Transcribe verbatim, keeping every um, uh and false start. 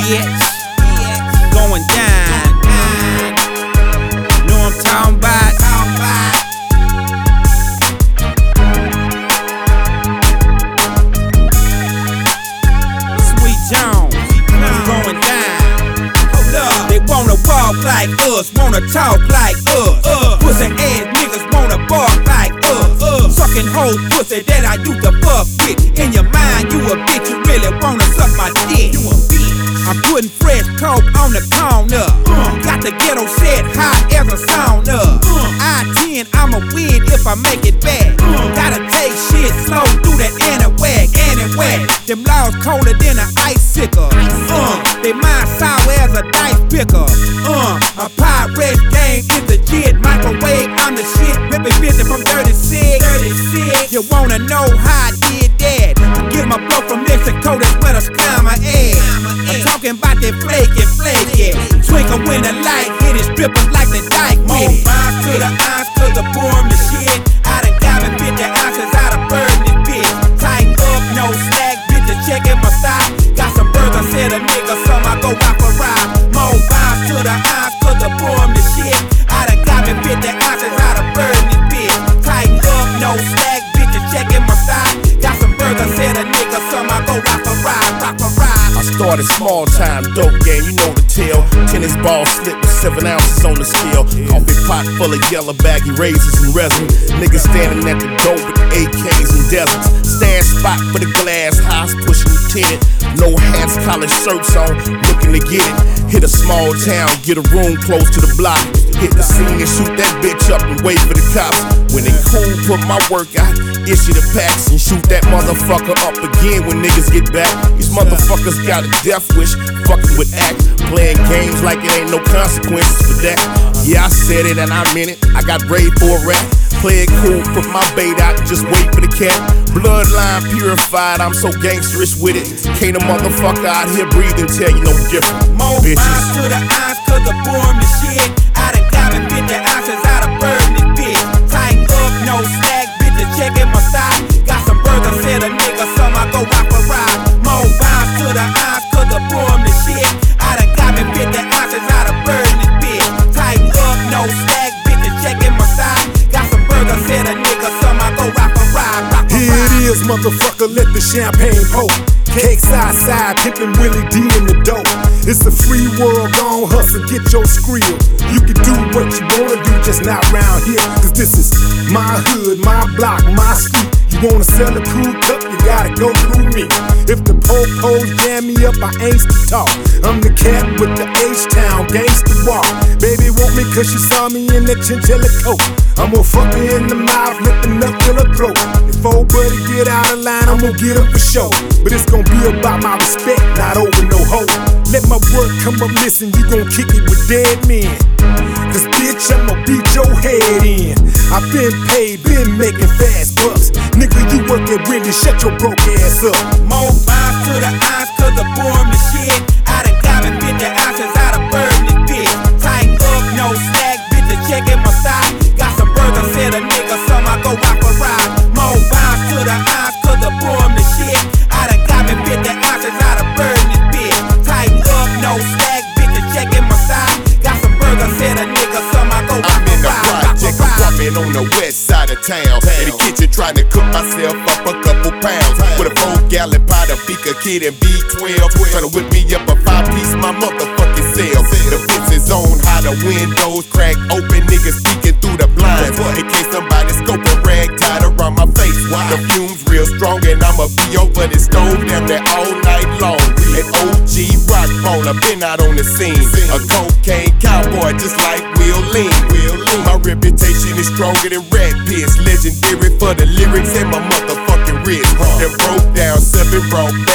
bitch. Going down. Know I'm talking about. Sweet Jones, going down. Hold up. They wanna walk like us, wanna talk like us. Uh, pussy ass niggas wanna bark like us. Uh, sucking whole pussy that I used to fuck with. In your mind, you a bitch, you really wanna suck my dick. You a bitch. I'm putting fresh coke on the corner. Uh, got the ghetto set high as a sauna. Uh, I ten, I'ma win if I make it back. Uh, gotta take shit slow through that anti-whack, anti-whack. Them laws colder than an icicle. Uh, they mind sour as a dice picker. Uh, a pirate game is the jit. Microwave, I'm the shit. Ripping fifty from thirty-six. thirty-six. You wanna know how I did that? I get my blow from Mexico, that's where the scammer at. I'm talking about that flaky, flaky. Twinkle when the light hit it, strippers like the dyke with it. Mine to the eyes, cause the boom the shit. I done got me fifty ounces out of burn this bitch. Tighten up, no slack, bitches checking my side. Got some burgers, said a nigga, some I go out for ride. More vibes to the eyes, cause the boom the shit. I done got me fifty ounces out of burn this bitch. Tighten up, no slack, bitches checking my side. Got some burgers, said a nigga, some I go out for ride, rock for ride. I started small time dope game, you know the tale. Tennis ball slip with seven ounces on the scale. Coffee pot full of yellow baggy razors and resin. Niggas standing at the door with A Ks and deserts. Stand spot for the glass house pushing the tenant. No hats, collared shirts on, looking to get it. Hit a small town, get a room close to the block. Hit the scene and shoot that bitch up and wait for the cops. When they cool, put my work out, issue the packs and shoot that motherfucker up again when niggas get back. These motherfuckers got a death wish, fucking with act, playing games like it ain't no consequences for that. Yeah, I said it and I meant it. I got raid for a rap. Play it cool, put my bait out, just wait for the cat. Bloodline purified, I'm so gangsterish with it. Can't a motherfucker out here breathe and tell you no different. More vibes to the eyes, cause the boom the shit. I done got me fifty ounces out of burn this bitch. Tighten up, no slack, bitches checking my side. Got some burgers, said a nigga, some I go out for ride. More vibes to the eyes, cause the boom the shit. I done got me fifty ounces out of burn this bitch. Tighten up, no slack, bitches checking my side. Got some burgers, said a nigga, some I go out for ride, rock for ride. Here it is, motherfucker, let the champagne pour. Cakes outside, pimpin' Willie D in the dope. It's a free world, gon' hustle, get your skrill. You can do what you wanna do, just not round here. Cause this is my hood, my block, my street. You wanna sell a cool cup, you gotta go through me. If the po-pos jam me up, I ain't to talk. I'm the cat with the H-Town gangsta walk. Baby want me cause she saw me in that chinchilla coat. I'm gonna fuck her in the mouth, lifting up till her throat. If old buddy get out of line, I'm gonna get him for sure. But it's gonna be about my respect, not over no hoe. Let my work come up missing, you gon' kick it with dead men. Cause bitch, I'ma beat your head in. I been paid, been making fast bucks. Nigga, you work at Wendy, shut your broke ass up. More vibes to the eyes, cause the boom the shit. I done got me fifty ounces out of burn this bitch. Tighten up, no slack, bitches checking my side. Got some burgers, said a nigga, some I go out for ride. More vibes to the eyes, cause the boom the shit. I done got me fifty ounces out of burn this bitch. Tighten up, no slack, bitches checking my side. Got some burgers, said a nigga, some I go out for ride. I'm in on the west side of town. In the kitchen trying to cook myself up a couple pounds. With a four gallon pot of Beaker Kid and B twelve. Trying to whip me up a five piece, my motherfucking cell. The fence is on, how the windows crack open. Niggas peeking through the blinds. In case somebody scoping rag tied around my face. The fumes real strong and I'ma be over the stove down there all night long. An O G rock phone, I've been out on the scene. A cocaine cowboy just like Will Lean. My reputation is stronger than rat piss. Legendary for the lyrics and my motherfucking wrist. Then broke down seven raw